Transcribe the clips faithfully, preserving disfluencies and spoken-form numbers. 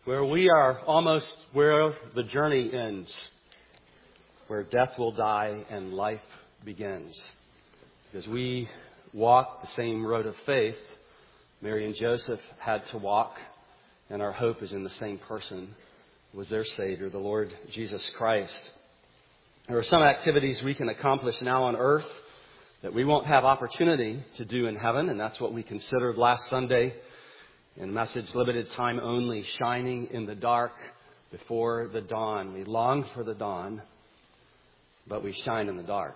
where we are almost where the journey ends, where death will die and life begins. Because we walk the same road of faith Mary and Joseph had to walk, and our hope is in the same person, who was their Savior, the Lord Jesus Christ. There are some activities we can accomplish now on earth that we won't have opportunity to do in heaven, and that's what we considered last Sunday in message limited time only, shining in the dark before the dawn. We long for the dawn, but we shine in the dark.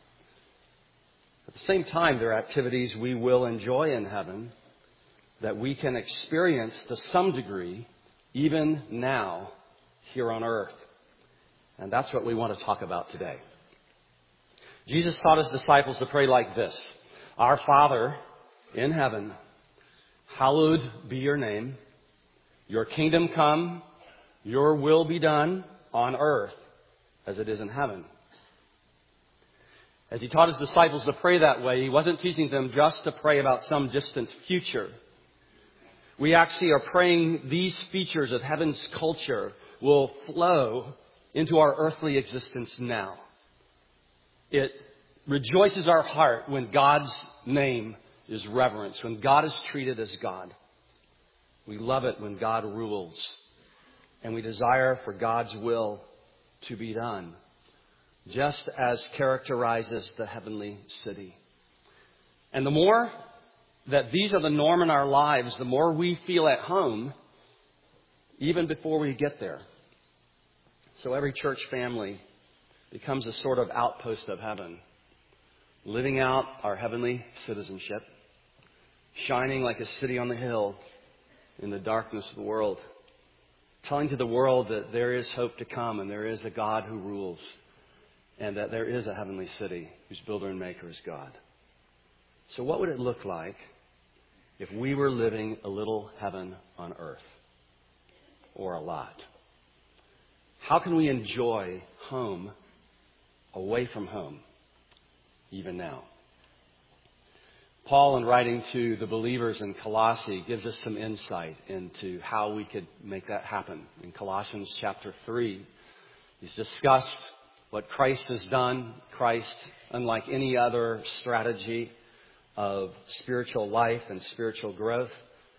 At the same time, there are activities we will enjoy in heaven that we can experience to some degree even now here on earth. And that's what we want to talk about today. Jesus taught his disciples to pray like this: Our Father in heaven, hallowed be your name. Your kingdom come, your will be done on earth as it is in heaven. As he taught his disciples to pray that way, he wasn't teaching them just to pray about some distant future. We actually are praying these features of heaven's culture will flow into our earthly existence now. It rejoices our heart when God's name is reverenced, when God is treated as God. We love it when God rules, and we desire for God's will to be done, just as characterizes the heavenly city. And the more that these are the norm in our lives, the more we feel at home, even before we get there. So every church family becomes a sort of outpost of heaven, living out our heavenly citizenship, shining like a city on the hill in the darkness of the world, telling to the world that there is hope to come and there is a God who rules, and that there is a heavenly city whose builder and maker is God. So what would it look like if we were living a little heaven on earth? Or a lot? How can we enjoy home away from home, even now? Paul, in writing to the believers in Colossae, gives us some insight into how we could make that happen. In Colossians chapter three, he's discussed what Christ has done. Christ, unlike any other strategy of spiritual life and spiritual growth.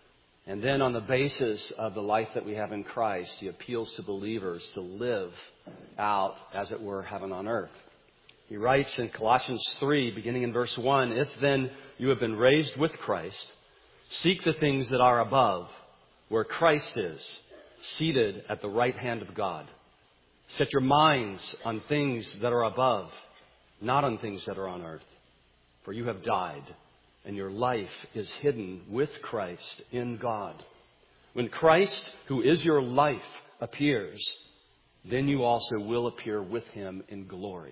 And then on the basis of the life that we have in Christ, he appeals to believers to live out, as it were, heaven on earth. He writes in Colossians three, beginning in verse one, If then you have been raised with Christ, seek the things that are above, where Christ is, seated at the right hand of God. Set your minds on things that are above, not on things that are on earth. For you have died, and your life is hidden with Christ in God. When Christ, who is your life, appears, then you also will appear with him in glory.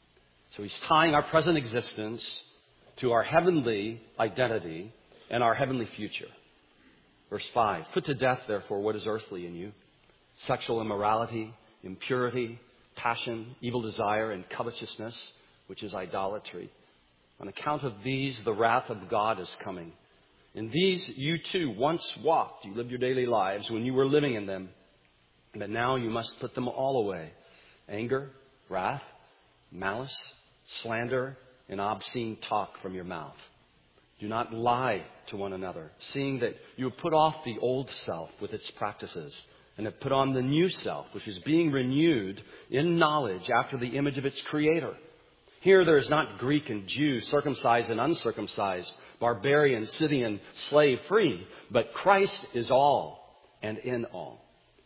So he's tying our present existence to our heavenly identity and our heavenly future. Verse five, Put to death, therefore, what is earthly in you: sexual immorality, impurity, passion, evil desire, and covetousness, which is idolatry. On account of these, the wrath of God is coming. In these you too once walked. You lived your daily lives when you were living in them. But now you must put them all away: anger, wrath, malice, slander, and obscene talk from your mouth. Do not lie to one another, seeing that you have put off the old self with its practices, and have put on the new self, which is being renewed in knowledge after the image of its Creator. Here there is not Greek and Jew, circumcised and uncircumcised, barbarian, Scythian, slave, free, but Christ is all and in all.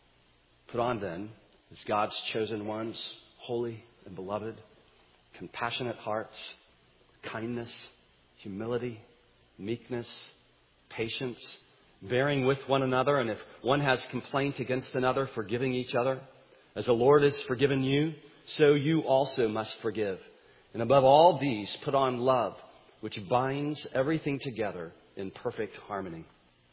Put on then, as God's chosen ones, holy and beloved, compassionate hearts, kindness, humility, meekness, patience, bearing with one another, and if one has complaint against another, forgiving each other. As the Lord has forgiven you, so you also must forgive. And above all these, put on love, which binds everything together in perfect harmony.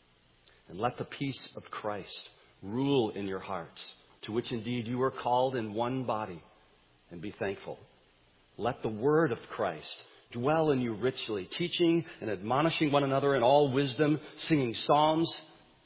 And let the peace of Christ rule in your hearts, to which indeed you were called in one body, and be thankful. Let the word of Christ dwell in you richly, teaching and admonishing one another in all wisdom, singing psalms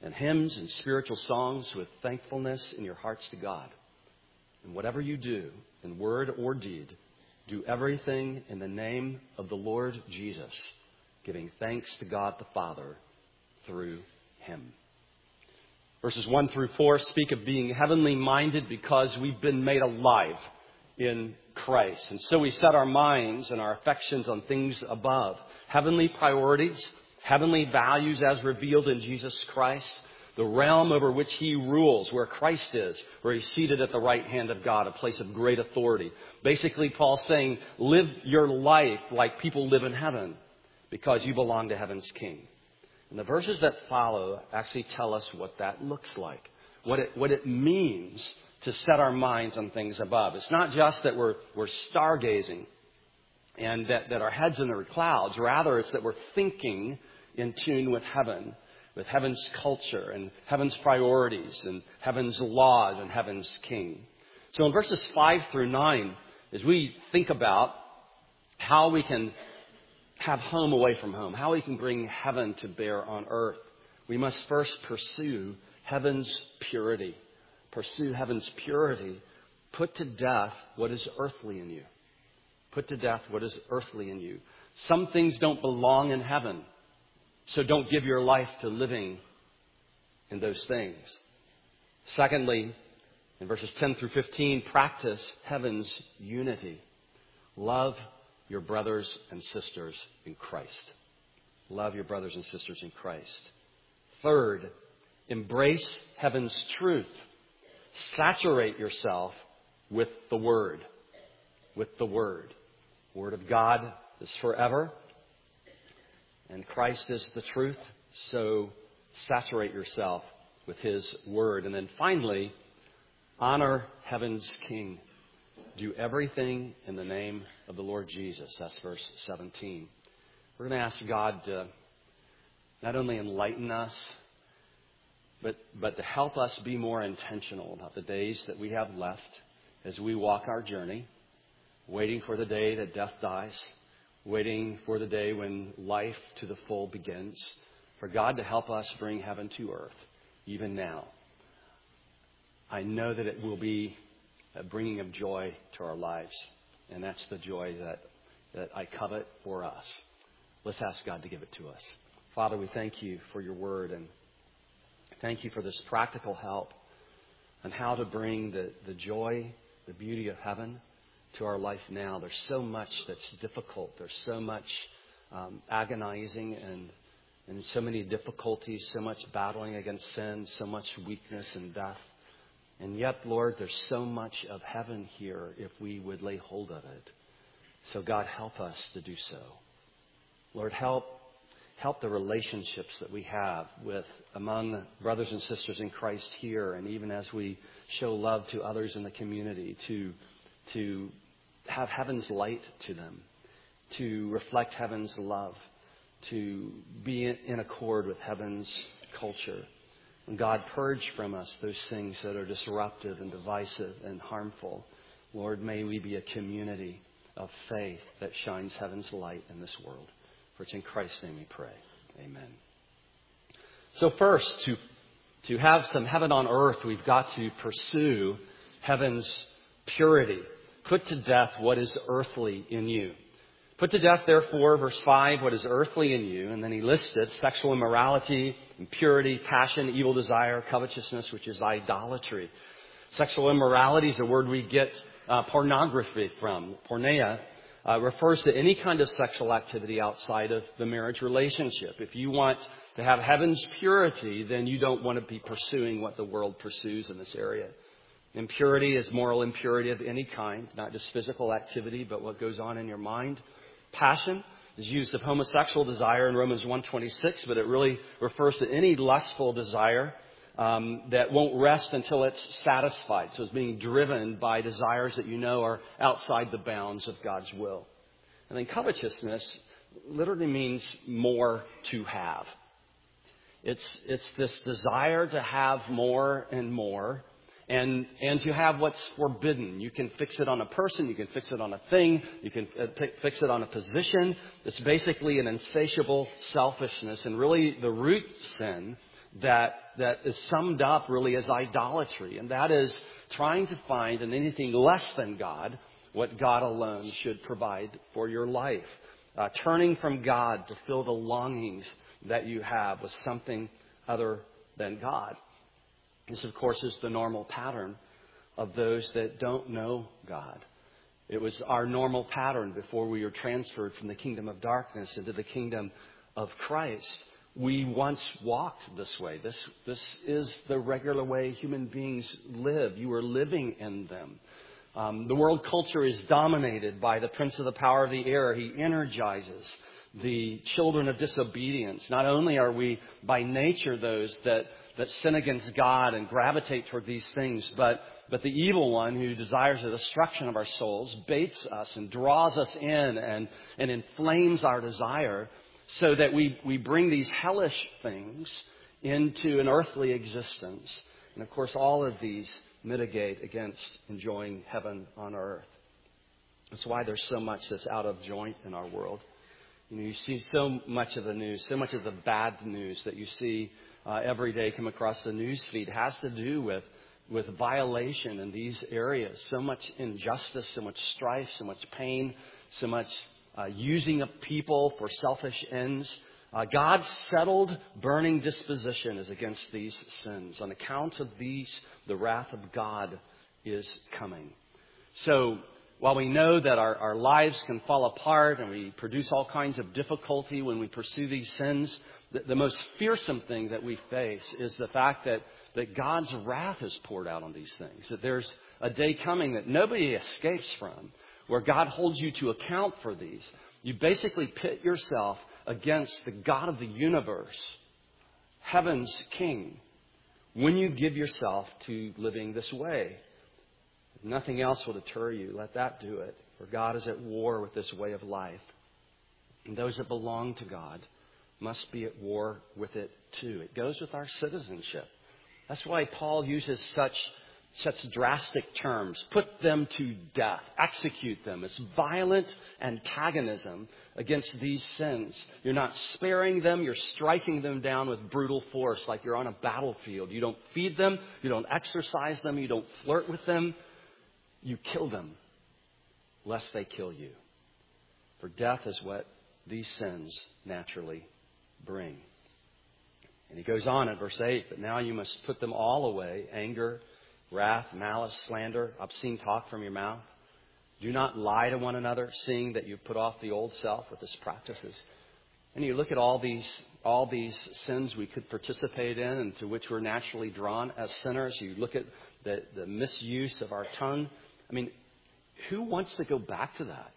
and hymns and spiritual songs with thankfulness in your hearts to God. And whatever you do, in word or deed, do everything in the name of the Lord Jesus, giving thanks to God the Father through him. Verses one through four speak of being heavenly minded because we've been made alive in Christ. And so we set our minds and our affections on things above. Heavenly priorities, heavenly values as revealed in Jesus Christ, the realm over which he rules, where Christ is, where he's seated at the right hand of God, a place of great authority. Basically, Paul's saying, live your life like people live in heaven because you belong to heaven's King. And the verses that follow actually tell us what that looks like, what it, what it means to set our minds on things above. It's not just that we're, we're stargazing and that, that our heads in the clouds. Rather, it's that we're thinking in tune with heaven, with heaven's culture and heaven's priorities and heaven's laws and heaven's King. So in verses five through nine, as we think about how we can have home away from home, how we can bring heaven to bear on earth, we must first pursue heaven's purity. Pursue heaven's purity. Put to death what is earthly in you. Put to death what is earthly in you. Some things don't belong in heaven. So don't give your life to living in those things. Secondly, in verses ten through fifteen, practice heaven's unity. Love your brothers and sisters in Christ. Love your brothers and sisters in Christ. Third, embrace heaven's truth. Saturate yourself with the Word. With the Word. Word of God is forever. And Christ is the truth. So saturate yourself with his Word. And then finally, honor heaven's King. Do everything in the name of the Lord Jesus. That's verse seventeen. We're going to ask God to not only enlighten us, but, but to help us be more intentional about the days that we have left as we walk our journey, waiting for the day that death dies, waiting for the day when life to the full begins, for God to help us bring heaven to earth, even now. I know that it will be a bringing of joy to our lives, and that's the joy that, that I covet for us. Let's ask God to give it to us. Father, we thank you for your word, and thank you for this practical help on how to bring the, the joy, the beauty of heaven to our life now. There's so much that's difficult. There's so much um, agonizing and, and so many difficulties, so much battling against sin, so much weakness and death. And yet, Lord, there's so much of heaven here if we would lay hold of it. So God, help us to do so. Lord, help help the relationships that we have with among brothers and sisters in Christ here, and even as we show love to others in the community, to to have heaven's light to them, to reflect heaven's love, to be in accord with heaven's culture. And God, purge from us those things that are disruptive and divisive and harmful. Lord, may we be a community of faith that shines heaven's light in this world. For it's in Christ's name we pray. Amen. So first, to, to have some heaven on earth, we've got to pursue heaven's purity. Put to death what is earthly in you. Put to death, therefore, verse five, what is earthly in you. And then he lists it: sexual immorality, impurity, passion, evil desire, covetousness, which is idolatry. Sexual immorality is a word we get uh, pornography from. Porneia uh, refers to any kind of sexual activity outside of the marriage relationship. If you want to have heaven's purity, then you don't want to be pursuing what the world pursues in this area. Impurity is moral impurity of any kind, not just physical activity, but what goes on in your mind. Passion is used of homosexual desire in Romans one twenty-six, but it really refers to any lustful desire um, that won't rest until it's satisfied. So it's being driven by desires that you know are outside the bounds of God's will. And then covetousness literally means more to have. It's it's this desire to have more and more. And and to have what's forbidden. You can fix it on a person. You can fix it on a thing. You can fix it on a position. It's basically an insatiable selfishness. And really the root sin that that is summed up really as idolatry, and that is trying to find in anything less than God what God alone should provide for your life. Uh, turning from God to fill the longings that you have with something other than God. This, of course, is the normal pattern of those that don't know God. It was our normal pattern before we were transferred from the kingdom of darkness into the kingdom of Christ. We once walked this way. This, this is the regular way human beings live. You are living in them. Um, the world culture is dominated by the prince of the power of the air. He energizes the children of disobedience. Not only are we by nature those that, that sin against God and gravitate toward these things, but, but the evil one who desires the destruction of our souls baits us and draws us in and, and inflames our desire so that we, we bring these hellish things into an earthly existence. And of course, all of these mitigate against enjoying heaven on earth. That's why there's so much that's out of joint in our world. You know, you see so much of the news, so much of the bad news that you see uh, every day come across the news feed has to do with, with violation in these areas. So much injustice, so much strife, so much pain, so much uh, using of people for selfish ends. Uh, God's settled, burning disposition is against these sins. On account of these, the wrath of God is coming. So, while we know that our, our lives can fall apart and we produce all kinds of difficulty when we pursue these sins, the, the most fearsome thing that we face is the fact that, that God's wrath is poured out on these things. That there's a day coming that nobody escapes from, where God holds you to account for these. You basically pit yourself against the God of the universe, heaven's King, when you give yourself to living this way. If nothing else will deter you, let that do it. For God is at war with this way of life. And those that belong to God must be at war with it too. It goes with our citizenship. That's why Paul uses such such drastic terms. Put them to death. Execute them. It's violent antagonism against these sins. You're not sparing them. You're striking them down with brutal force like you're on a battlefield. You don't feed them. You don't exercise them. You don't flirt with them. You kill them, lest they kill you. For death is what these sins naturally bring. And he goes on in verse eight, but now you must put them all away: anger, wrath, malice, slander, obscene talk from your mouth. Do not lie to one another, seeing that you've put off the old self with its practices. And you look at all these all these sins we could participate in and to which we're naturally drawn as sinners. You look at the, the misuse of our tongue. I mean, who wants to go back to that?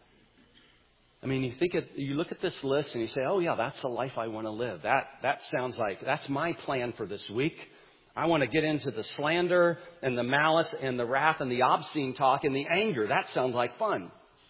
I mean, you think it, you look at this list and you say, oh, yeah, that's the life I want to live. That that sounds like that's my plan for this week. I want to get into the slander and the malice and the wrath and the obscene talk and the anger. That sounds like fun.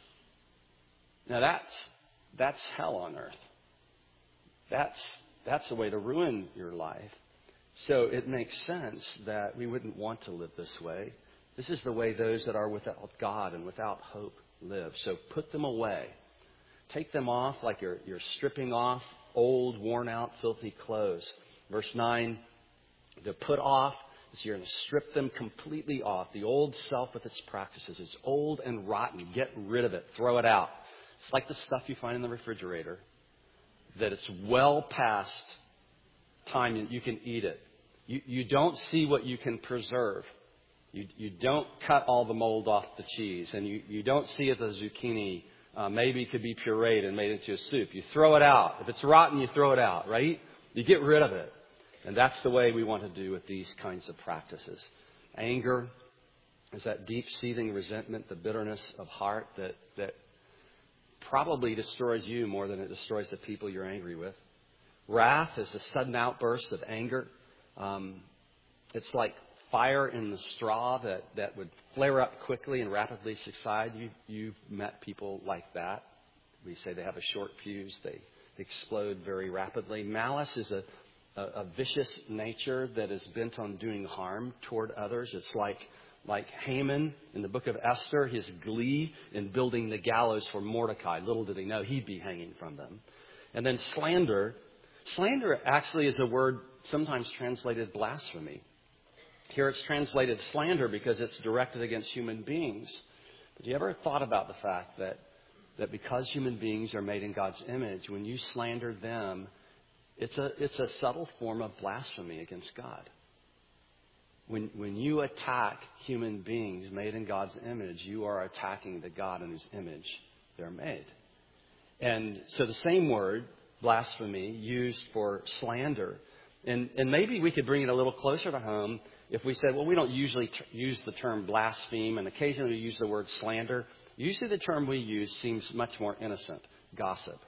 Now, that's that's hell on earth. That's that's the way to ruin your life. So it makes sense that we wouldn't want to live this way. This is the way those that are without God and without hope live. So put them away. Take them off like you're, you're stripping off old, worn-out, filthy clothes. Verse nine, to put off is you're going to strip them completely off. The old self with its practices is old and rotten. Get rid of it. Throw it out. It's like the stuff you find in the refrigerator, that it's well past time you can eat it. You, you don't see what you can preserve. You, you don't cut all the mold off the cheese, and you, you don't see if the zucchini uh, maybe could be pureed and made into a soup. You throw it out. If it's rotten, you throw it out, right? You get rid of it. And that's the way we want to do with these kinds of practices. Anger is that deep seething resentment, the bitterness of heart that, that probably destroys you more than it destroys the people you're angry with. Wrath is a sudden outburst of anger. Um, it's like fire in the straw that, that would flare up quickly and rapidly subside. You, you've met people like that. We say they have a short fuse. They explode very rapidly. Malice is a, a, a vicious nature that is bent on doing harm toward others. It's like, like Haman in the book of Esther, his glee in building the gallows for Mordecai. Little did he know he'd be hanging from them. And then slander Slander actually is a word sometimes translated blasphemy. Here it's translated slander because it's directed against human beings. But you ever thought about the fact that, that because human beings are made in God's image, when you slander them, it's a, it's a subtle form of blasphemy against God. When, when you attack human beings made in God's image, you are attacking the God in whose image they're made. And so the same word, blasphemy, used for slander. And, and maybe we could bring it a little closer to home if we said, well, we don't usually t- use the term blaspheme, and occasionally we use the word slander. Usually the term we use seems much more innocent. Gossip.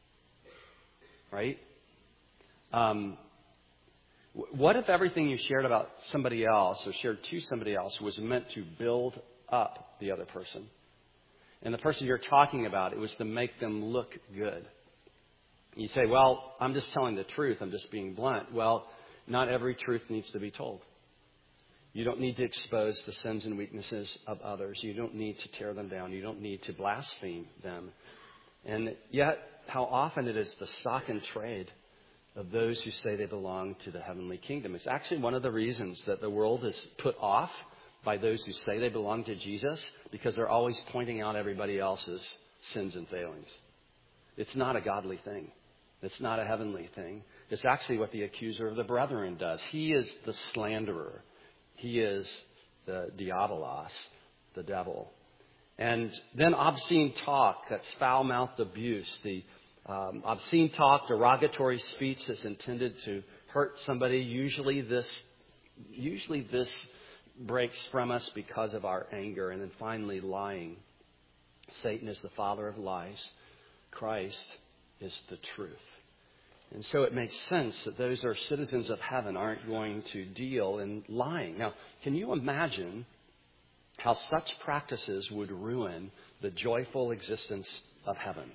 Right? Um, what if everything you shared about somebody else or shared to somebody else was meant to build up the other person? And the person you're talking about, it was to make them look good. You say, well, I'm just telling the truth. I'm just being blunt. Well, not every truth needs to be told. You don't need to expose the sins and weaknesses of others. You don't need to tear them down. You don't need to blaspheme them. And yet, how often it is the stock and trade of those who say they belong to the heavenly kingdom. It's actually one of the reasons that the world is put off by those who say they belong to Jesus, because they're always pointing out everybody else's sins and failings. It's not a godly thing. It's not a heavenly thing. It's actually what the accuser of the brethren does. He is the slanderer. He is the diabolos, the devil. And then obscene talk, that's foul-mouthed abuse, the um, obscene talk, derogatory speech that's intended to hurt somebody. Usually this, usually this breaks from us because of our anger. And then finally, lying. Satan is the father of lies. Christ is the truth. And so it makes sense that those who are citizens of heaven aren't going to deal in lying. Now, can you imagine how such practices would ruin the joyful existence of heaven?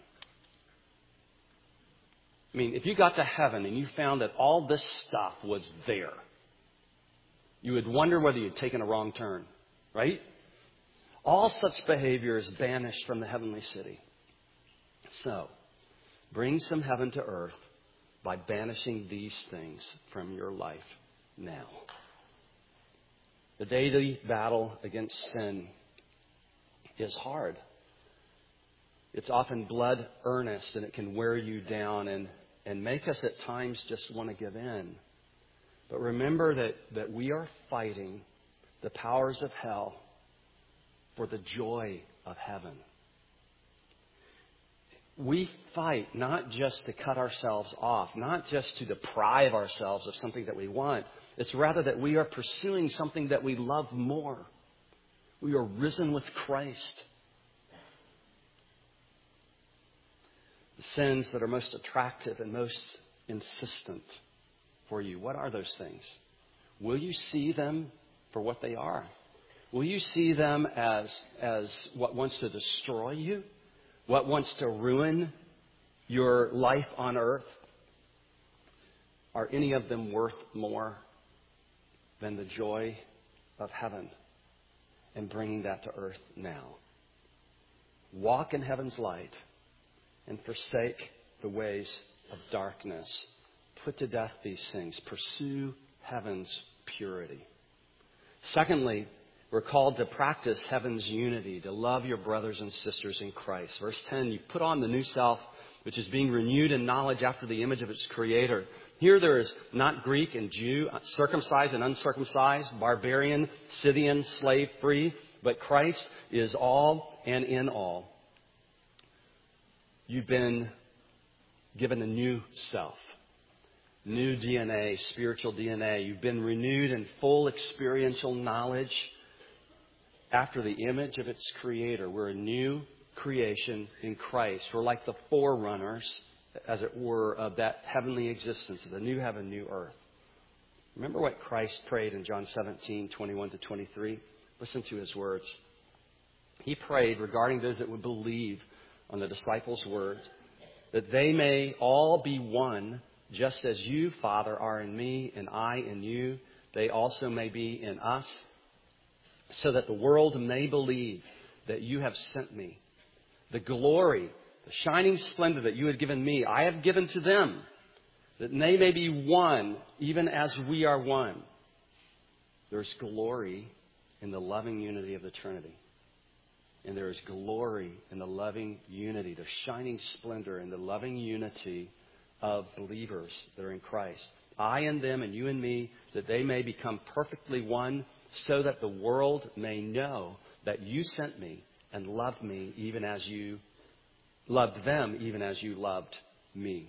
I mean, if you got to heaven and you found that all this stuff was there, you would wonder whether you'd taken a wrong turn, right? All such behavior is banished from the heavenly city. So, bring some heaven to earth by banishing these things from your life now. The daily battle against sin is hard. It's often blood earnest, and it can wear you down and, and make us at times just want to give in. But remember that, that we are fighting the powers of hell for the joy of heaven. We fight not just to cut ourselves off, not just to deprive ourselves of something that we want. It's rather that we are pursuing something that we love more. We are risen with Christ. The sins that are most attractive and most insistent for you, what are those things? Will you see them for what they are? Will you see them as, as what wants to destroy you? What wants to ruin your life on earth? Are any of them worth more than the joy of heaven and bringing that to earth now? Walk in heaven's light and forsake the ways of darkness. Put to death these things. Pursue heaven's purity. Secondly, we're called to practice heaven's unity, to love your brothers and sisters in Christ. Verse ten, you put on the new self, which is being renewed in knowledge after the image of its Creator. Here there is not Greek and Jew, circumcised and uncircumcised, barbarian, Scythian, slave free, but Christ is all and in all. You've been given a new self, new D N A, spiritual D N A. You've been renewed in full experiential knowledge after the image of its Creator. We're a new creation in Christ. We're like the forerunners, as it were, of that heavenly existence, of the new heaven, new earth. Remember what Christ prayed in John seventeen, twenty-one to twenty-three? Listen to His words. He prayed regarding those that would believe on the disciples' words, that they may all be one, just as you, Father, are in me and I in you. They also may be in us, so that the world may believe that you have sent me. The glory, the shining splendor that you had given me, I have given to them, that they may be one, even as we are one. There's glory in the loving unity of the Trinity. And there is glory in the loving unity, the shining splendor in the loving unity of believers that are in Christ. I and them and you and me, that they may become perfectly one, so that the world may know that you sent me and loved me even as you loved them, even as you loved me.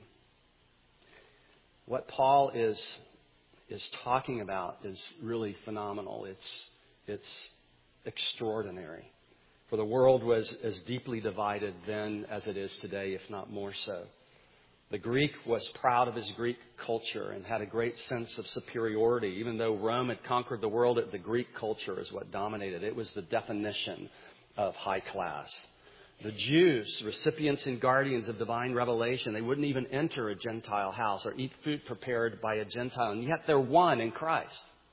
What Paul is is talking about is really phenomenal. It's it's extraordinary. For the world was as deeply divided then as it is today, if not more so. The Greek was proud of his Greek culture and had a great sense of superiority. Even though Rome had conquered the world, the Greek culture is what dominated. It was the definition of high class. The Jews, recipients and guardians of divine revelation, they wouldn't even enter a Gentile house or eat food prepared by a Gentile. And yet they're one in Christ.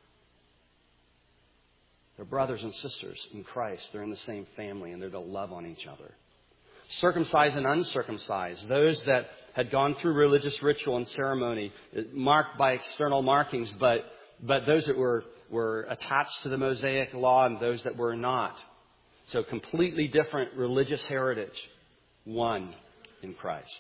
They're brothers and sisters in Christ. They're in the same family and they're to love on each other. Circumcised and uncircumcised, those that had gone through religious ritual and ceremony, marked by external markings, but but those that were, were attached to the Mosaic law and those that were not. So completely different religious heritage, one in Christ.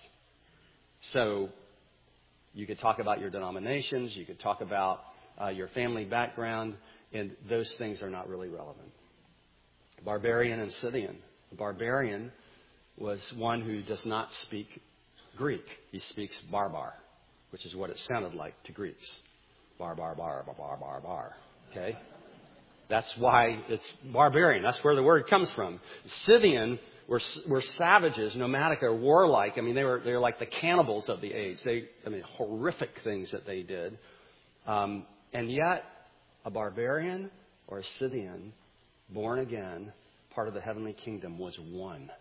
So you could talk about your denominations, you could talk about uh, your family background, and those things are not really relevant. Barbarian and Scythian. A barbarian was one who does not speak Greek. He speaks barbar, which is what it sounded like to Greeks. Bar, bar, bar, bar, bar, bar, bar. Okay? That's why it's barbarian. That's where the word comes from. Scythian were were savages, nomadic or warlike. I mean, they were they were like the cannibals of the age. They, I mean, horrific things that they did. Um, and yet, a barbarian or a Scythian, born again, part of the heavenly kingdom, was one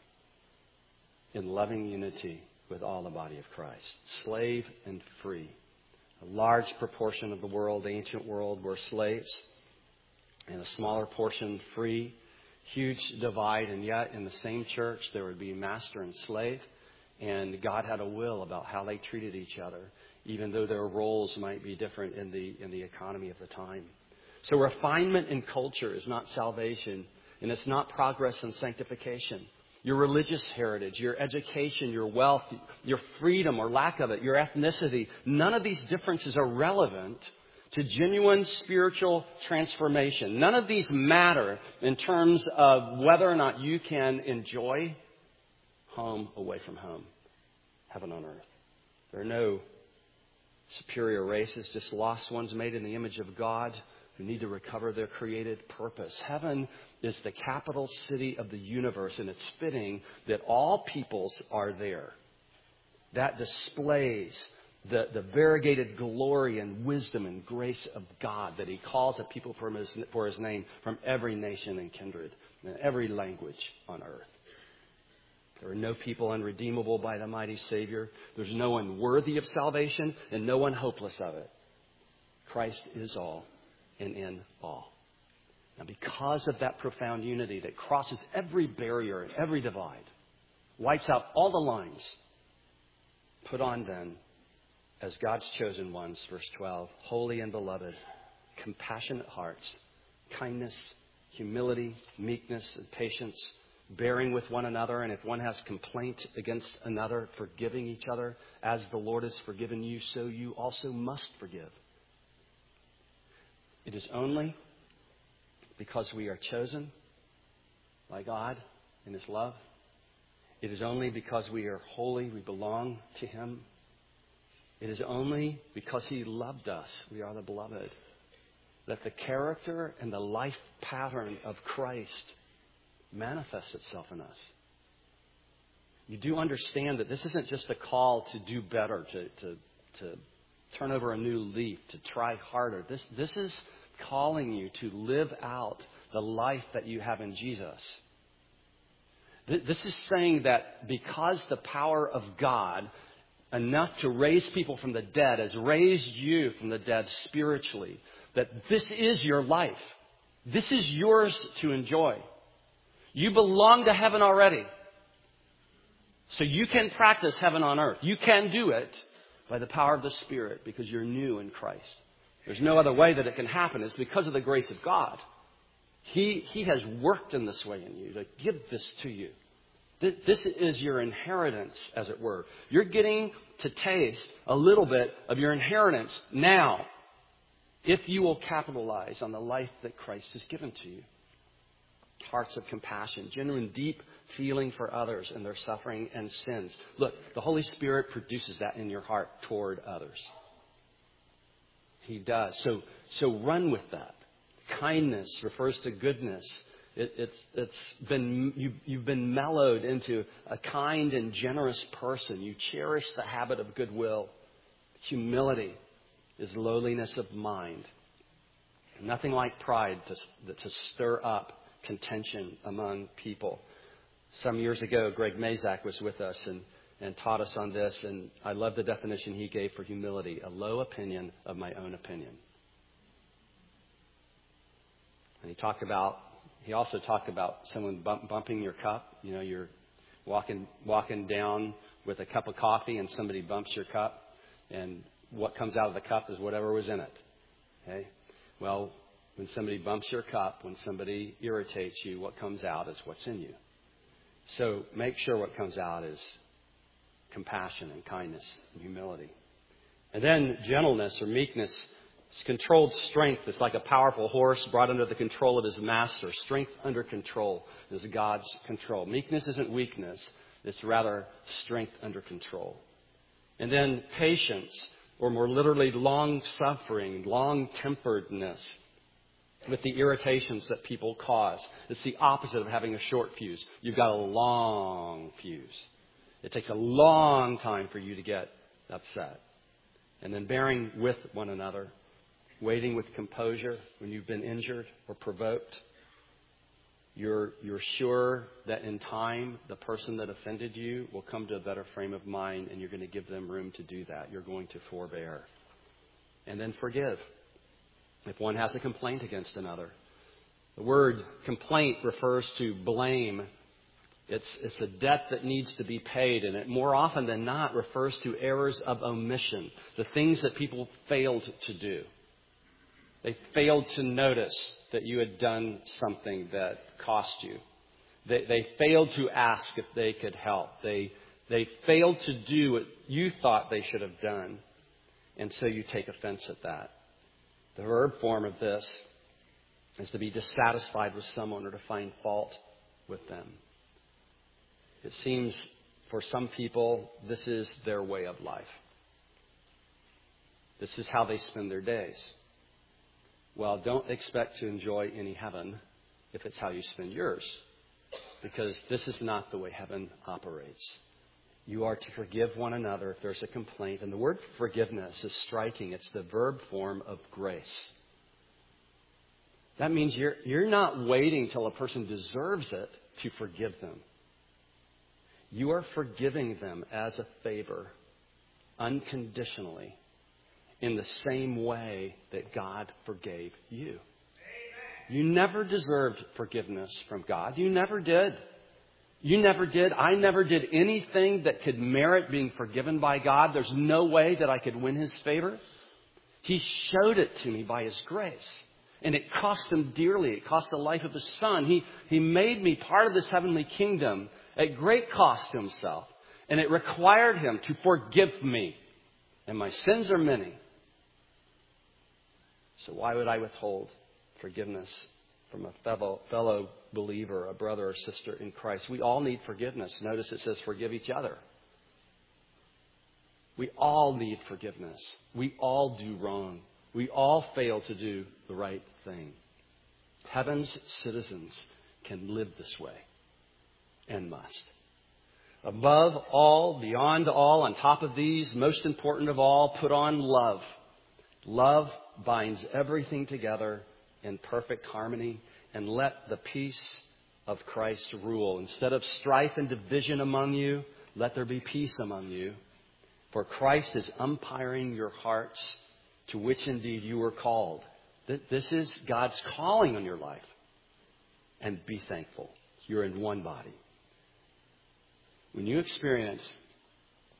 in loving unity with all the body of Christ, slave and free. A large proportion of the world, the ancient world, were slaves. And a smaller portion free, huge divide, and yet in the same church there would be master and slave, and God had a will about how they treated each other, even though their roles might be different in the in the economy of the time. So refinement in culture is not salvation, and it's not progress and sanctification. Your religious heritage, your education, your wealth, your freedom or lack of it, your ethnicity, none of these differences are relevant to genuine spiritual transformation. None of these matter in terms of whether or not you can enjoy home away from home, heaven on earth. There are no superior races, just lost ones made in the image of God who need to recover their created purpose. Heaven is the capital city of the universe, and it's fitting that all peoples are there. That displays The, the variegated glory and wisdom and grace of God that He calls a people for his, for his name from every nation and kindred and every language on earth. There are no people unredeemable by the mighty Savior. There's no one worthy of salvation and no one hopeless of it. Christ is all and in all. Now, because of that profound unity that crosses every barrier and every divide, wipes out all the lines, put on then, as God's chosen ones, verse twelve, holy and beloved, compassionate hearts, kindness, humility, meekness, and patience, bearing with one another, and if one has complaint against another, forgiving each other, as the Lord has forgiven you, so you also must forgive. It is only because we are chosen by God in His love. It is only because we are holy, we belong to Him. It is only because He loved us, we are the beloved, that the character and the life pattern of Christ manifests itself in us. You do understand that this isn't just a call to do better, to, to, to turn over a new leaf, to try harder. This, this is calling you to live out the life that you have in Jesus. This is saying that because the power of God, enough to raise people from the dead, has raised you from the dead spiritually, that this is your life. This is yours to enjoy. You belong to heaven already. So you can practice heaven on earth. You can do it by the power of the Spirit because you're new in Christ. There's no other way that it can happen. It's because of the grace of God. He, he has worked in this way in you to give this to you. This is your inheritance, as it were. You're getting to taste a little bit of your inheritance now, if you will capitalize on the life that Christ has given to you. Hearts of compassion, genuine, deep feeling for others and their suffering and sins. Look, the Holy Spirit produces that in your heart toward others. He does. So, so run with that. Kindness refers to goodness. It, it's, it's been, you, you've been mellowed into a kind and generous person. You cherish the habit of goodwill. Humility is lowliness of mind. Nothing like pride to, to stir up contention among people. Some years ago, Greg Mazak was with us and, and taught us on this, and I love the definition he gave for humility: a low opinion of my own opinion. And he talked about, he also talked about someone bump, bumping your cup. You know, you're walking walking down with a cup of coffee and somebody bumps your cup, and what comes out of the cup is whatever was in it. Okay? Well, when somebody bumps your cup, when somebody irritates you, what comes out is what's in you. So make sure what comes out is compassion and kindness and humility. And then gentleness or meekness is controlled strength. It's like a powerful horse brought under the control of his master. Strength under control is God's control. Meekness isn't weakness. It's rather strength under control. And then patience, or more literally long-suffering, long-temperedness with the irritations that people cause. It's the opposite of having a short fuse. You've got a long fuse. It takes a long time for you to get upset. And then bearing with one another, waiting with composure when you've been injured or provoked. You're, you're sure that in time, the person that offended you will come to a better frame of mind, and you're going to give them room to do that. You're going to forbear. And then forgive if one has a complaint against another. The word complaint refers to blame. It's, it's a debt that needs to be paid, and it more often than not refers to errors of omission, the things that people failed to do. They failed to notice that you had done something that cost you. They, they failed to ask if they could help. They, they failed to do what you thought they should have done, and so you take offense at that. The verb form of this is to be dissatisfied with someone or to find fault with them. It seems for some people, this is their way of life. This is how they spend their days. Well, don't expect to enjoy any heaven if it's how you spend yours, because this is not the way heaven operates. You are to forgive one another if there's a complaint. And the word forgiveness is striking. It's the verb form of grace. That means you're, you're not waiting till a person deserves it to forgive them. You are forgiving them as a favor, unconditionally, in the same way that God forgave you. You never deserved forgiveness from God. You never did. You never did. I never did anything that could merit being forgiven by God. There's no way that I could win His favor. He showed it to me by His grace. And it cost Him dearly. It cost the life of His Son. He, he made me part of this heavenly kingdom at great cost to Himself. And it required Him to forgive me. And my sins are many. So why would I withhold forgiveness from a fellow, fellow believer, a brother or sister in Christ? We all need forgiveness. Notice it says forgive each other. We all need forgiveness. We all do wrong. We all fail to do the right thing. Heaven's citizens can live this way and must. Above all, beyond all, on top of these, most important of all, put on love. Love binds everything together in perfect harmony, and let the peace of Christ rule. Instead of strife and division among you, let there be peace among you. For Christ is umpiring your hearts, to which indeed you were called. This is God's calling on your life. And be thankful. You're in one body. When you experience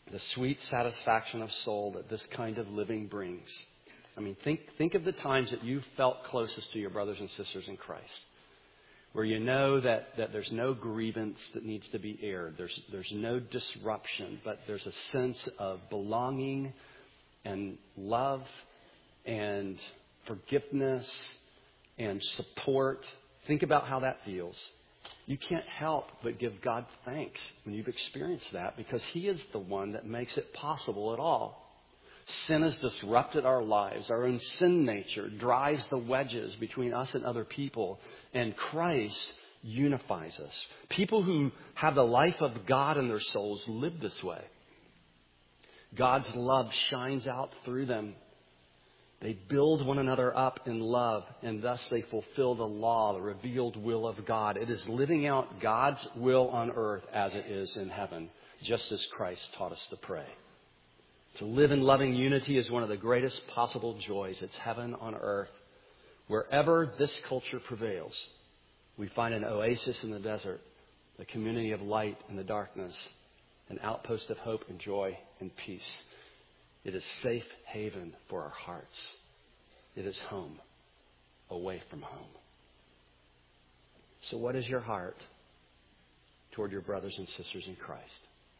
The sweet satisfaction of soul that this kind of living brings. I mean, think, think of the times that you felt closest to your brothers and sisters in Christ, where you know that, that there's no grievance that needs to be aired. There's, there's no disruption, but there's a sense of belonging and love and forgiveness and support. Think about how that feels. You can't help but give God thanks when you've experienced that, because He is the one that makes it possible at all. Sin has disrupted our lives. Our own sin nature drives the wedges between us and other people, and Christ unifies us. People who have the life of God in their souls live this way. God's love shines out through them. They build one another up in love, and thus they fulfill the law, the revealed will of God. It is living out God's will on earth as it is in heaven, just as Christ taught us to pray. To live in loving unity is one of the greatest possible joys. It's heaven on earth. Wherever this culture prevails, we find an oasis in the desert, a community of light in the darkness, an outpost of hope and joy and peace. It is safe haven for our hearts. It is home, away from home. So what is your heart toward your brothers and sisters in Christ?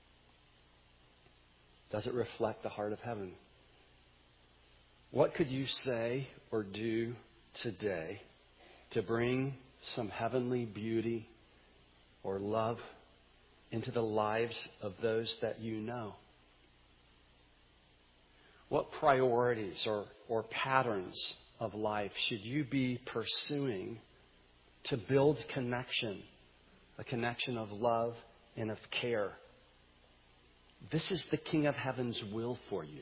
Does it reflect the heart of heaven? What could you say or do today to bring some heavenly beauty or love into the lives of those that you know? What priorities or, or patterns of life should you be pursuing to build connection, a connection of love and of care? This is the King of Heaven's will for you.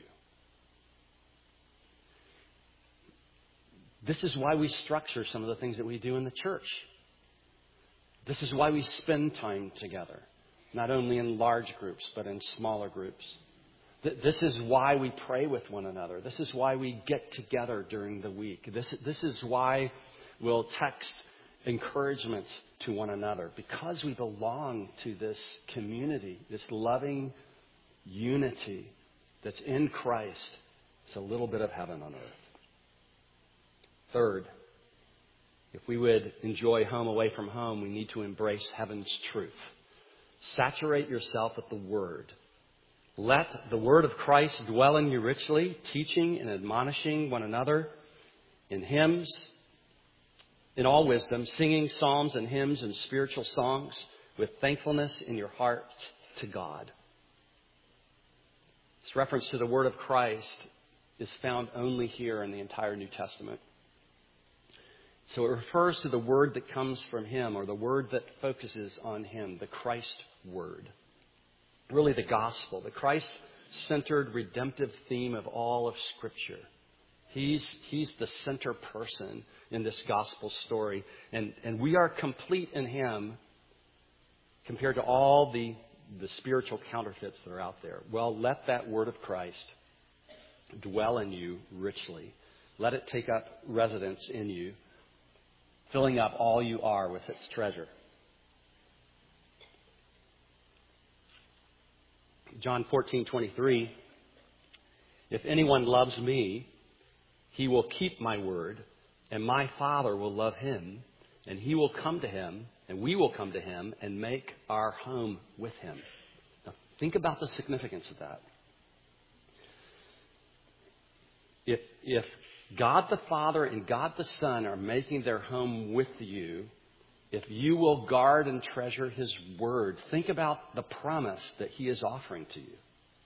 This is why we structure some of the things that we do in the church. This is why we spend time together, not only in large groups, but in smaller groups. This is why we pray with one another. This is why we get together during the week. This, this is why we'll text encouragements to one another, because we belong to this community, this loving unity that's in Christ. It's a little bit of heaven on earth. Third, if we would enjoy home away from home, we need to embrace heaven's truth. Saturate yourself with the Word. Let the Word of Christ dwell in you richly, teaching and admonishing one another in hymns, in all wisdom, singing psalms and hymns and spiritual songs with thankfulness in your heart to God. This reference to the Word of Christ is found only here in the entire New Testament. So it refers to the Word that comes from Him, or the Word that focuses on Him, the Christ Word. Really the gospel, the Christ-centered redemptive theme of all of Scripture. He's, he's the center person in this gospel story. And, and we are complete in Him compared to all the, the spiritual counterfeits that are out there. Well, let that Word of Christ dwell in you richly. Let it take up residence in you, filling up all you are with its treasure. John fourteen twenty-three, if anyone loves me, he will keep my word, and my Father will love him, and he will come to him, and we will come to him and make our home with him. Now, think about the significance of that. If, if God the Father and God the Son are making their home with you, if you will guard and treasure His Word, think about the promise that He is offering to you.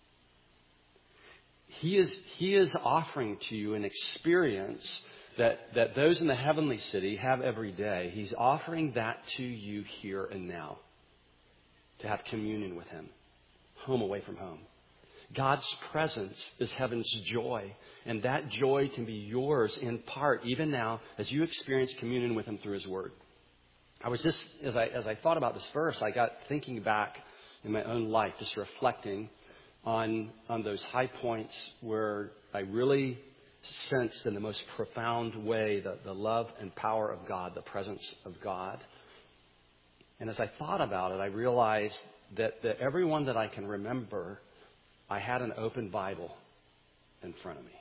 He is, he is offering to you an experience that, that those in the heavenly city have every day. He's offering that to you here and now, to have communion with Him, home away from home. God's presence is heaven's joy, and that joy can be yours in part even now as you experience communion with Him through His Word. I was just, as I, as I thought about this verse, I got thinking back in my own life, just reflecting on, on those high points where I really sensed in the most profound way the, the love and power of God, the presence of God. And as I thought about it, I realized that, that everyone that I can remember I had an open Bible in front of me.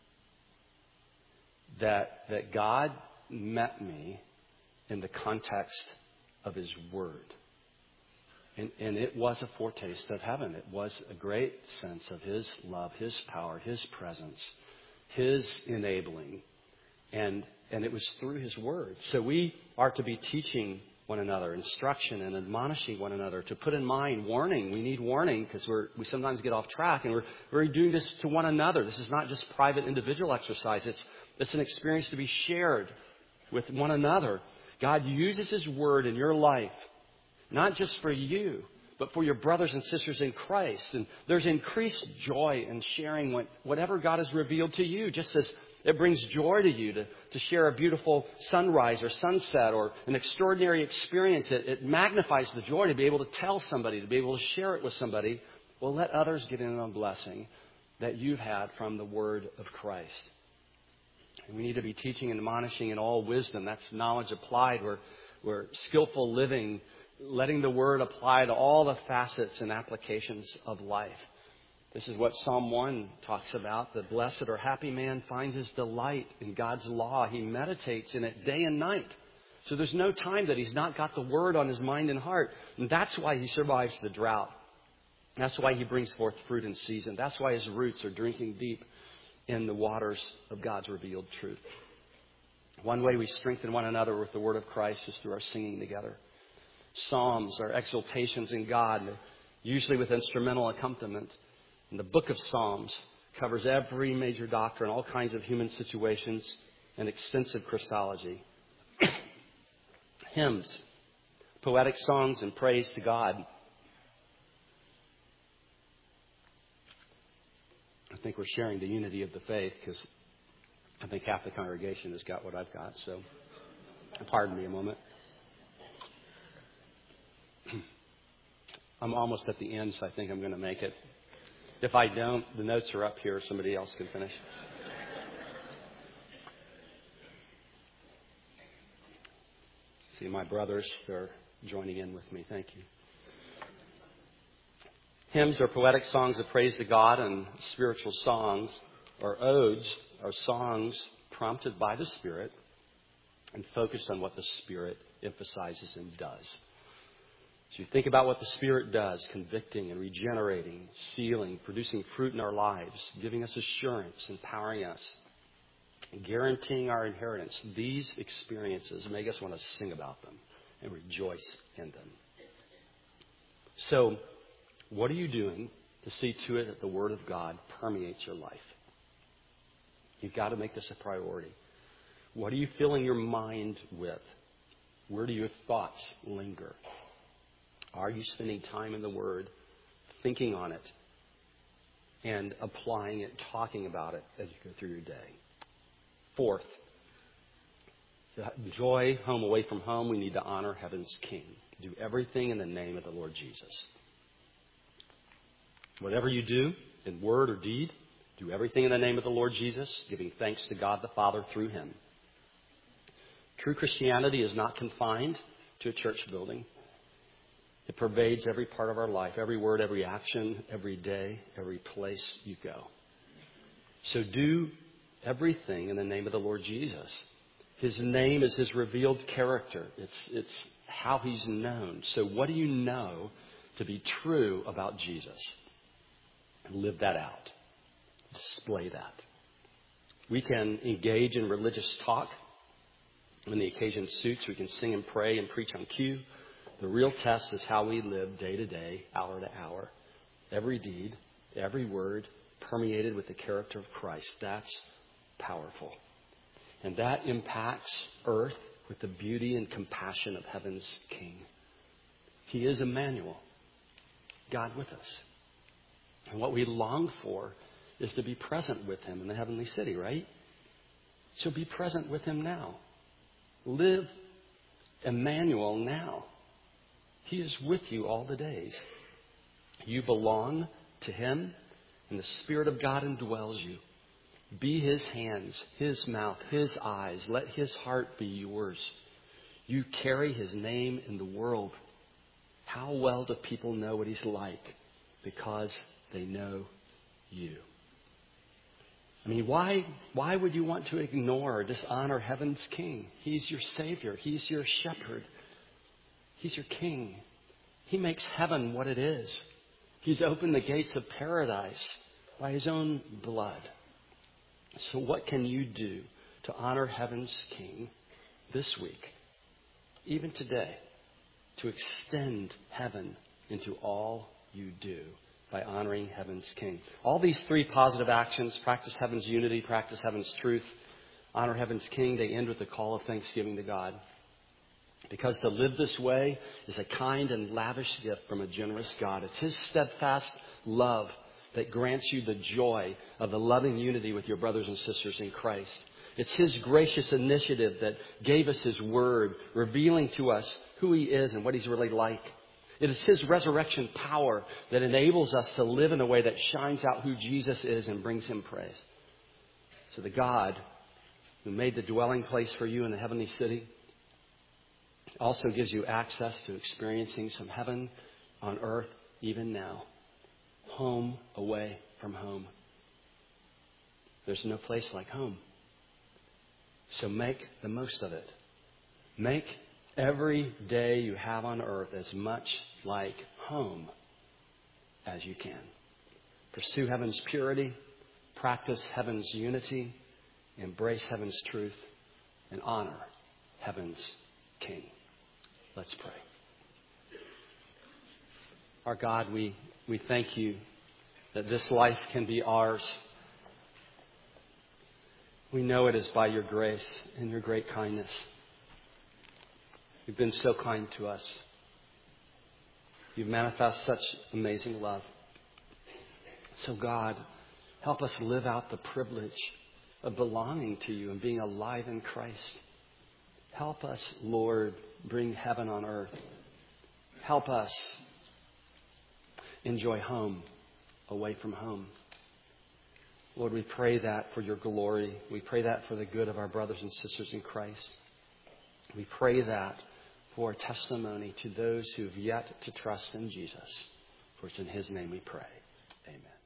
That, that God met me in the context of His Word. And, and it was a foretaste of heaven. It was a great sense of His love, His power, His presence, His enabling. And, and it was through His Word. So we are to be teaching one another, instruction and admonishing one another, to put in mind warning. We need warning because we're we sometimes get off track, and we're we're doing this to one another. This is not just private individual exercise. It's it's an experience to be shared with one another. God uses His Word in your life, not just for you, but for your brothers and sisters in Christ. And there's increased joy in sharing what, whatever God has revealed to you, just as it brings joy to you to, to share a beautiful sunrise or sunset or an extraordinary experience. It, it magnifies the joy to be able to tell somebody, to be able to share it with somebody. Well, let others get in on a blessing that you've had from the Word of Christ. And we need to be teaching and admonishing in all wisdom. That's knowledge applied. We're, we're skillful living, letting the Word apply to all the facets and applications of life. This is what Psalm one talks about. The blessed or happy man finds his delight in God's law. He meditates in it day and night. So there's no time that he's not got the Word on his mind and heart. And that's why he survives the drought. That's why he brings forth fruit in season. That's why his roots are drinking deep in the waters of God's revealed truth. One way we strengthen one another with the Word of Christ is through our singing together. Psalms are exaltations in God, usually with instrumental accompaniment. And the book of Psalms covers every major doctrine, all kinds of human situations, and extensive Christology. Hymns, poetic songs, and praise to God. I think we're sharing the unity of the faith because I think half the congregation has got what I've got. So pardon me a moment. I'm almost at the end, so I think I'm going to make it. If I don't, the notes are up here. Somebody else can finish. See, my brothers, they're joining in with me. Thank you. Hymns are poetic songs of praise to God, and spiritual songs or odes are songs prompted by the Spirit and focused on what the Spirit emphasizes and does. So you think about what the Spirit does, convicting and regenerating, sealing, producing fruit in our lives, giving us assurance, empowering us, guaranteeing our inheritance. These experiences make us want to sing about them and rejoice in them. So what are you doing to see to it that the Word of God permeates your life? You've got to make this a priority. What are you filling your mind with? Where do your thoughts linger? Are you spending time in the Word, thinking on it, and applying it, talking about it as you go through your day? Fourth, the joy home away from home, we need to honor heaven's King. Do everything in the name of the Lord Jesus. Whatever you do, in word or deed, do everything in the name of the Lord Jesus, giving thanks to God the Father through Him. True Christianity is not confined to a church building. It pervades every part of our life, every word, every action, every day, every place you go. So do everything in the name of the Lord Jesus. His name is His revealed character. It's, it's how He's known. So what do you know to be true about Jesus? And live that out. Display that. We can engage in religious talk. When the occasion suits, we can sing and pray and preach on cue. The real test is how we live day to day, hour to hour. Every deed, every word permeated with the character of Christ. That's powerful. And that impacts earth with the beauty and compassion of heaven's King. He is Emmanuel, God with us. And what we long for is to be present with Him in the heavenly city, right? So be present with Him now. Live Emmanuel now. He is with you all the days. You belong to Him, and the Spirit of God indwells you. Be His hands, His mouth, His eyes. Let His heart be yours. You carry His name in the world. How well do people know what He's like? Because they know you. I mean, why, why would you want to ignore or dishonor heaven's King? He's your Savior. He's your shepherd. He's your King. He makes heaven what it is. He's opened the gates of paradise by His own blood. So what can you do to honor heaven's King this week, even today, to extend heaven into all you do by honoring heaven's King? All these three positive actions, practice heaven's unity, practice heaven's truth, honor heaven's King, they end with a call of thanksgiving to God. Because to live this way is a kind and lavish gift from a generous God. It's His steadfast love that grants you the joy of the loving unity with your brothers and sisters in Christ. It's His gracious initiative that gave us His word, revealing to us who He is and what He's really like. It is His resurrection power that enables us to live in a way that shines out who Jesus is and brings Him praise. So the God who made the dwelling place for you in the heavenly city also gives you access to experiencing some heaven on earth even now. Home away from home. There's no place like home. So make the most of it. Make every day you have on earth as much like home as you can. Pursue heaven's purity, practice heaven's unity, embrace heaven's truth, and honor heaven's King. Let's pray. Our God, we, we thank You that this life can be ours. We know it is by Your grace and Your great kindness. You've been so kind to us. You've manifested such amazing love. So God, help us live out the privilege of belonging to You and being alive in Christ. Help us, Lord, bring heaven on earth. Help us enjoy home away from home. Lord, we pray that for Your glory. We pray that for the good of our brothers and sisters in Christ. We pray that for testimony to those who have yet to trust in Jesus. For it's in His name we pray. Amen.